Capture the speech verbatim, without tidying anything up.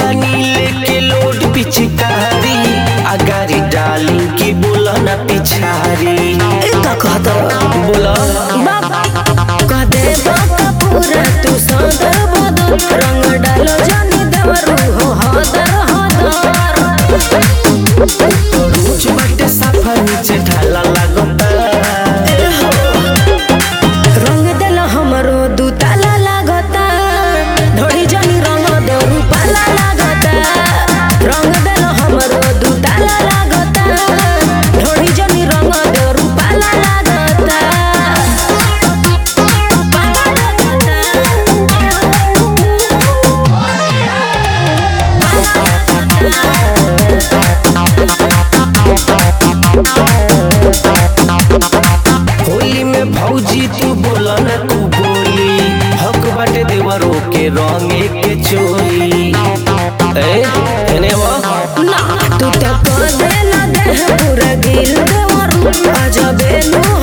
तनी लेके लोड पिचकारी अगारी डाली की बोला ना पिछारी का कहत बोला कह दे बाका पूरा तू सदर बदल रंग डालो जानी देवरू हो हदर हदर रोज बाटे साफा नीचे ढाला लागता रंग देला हमरो दू ताला लागता ढोड़ी जानी रंग देवरू पाला लागता रंग देला हमरो दू ताला लागता ढोड़ी जानी रंग देवरू पाला लागता होली में भौजी तू बोला ना तू बोली हक बाटे देवरो के रंगे के चोली ए एने वा ना तू तो कह देला देह पूरा गिल देवरू आजा बेलू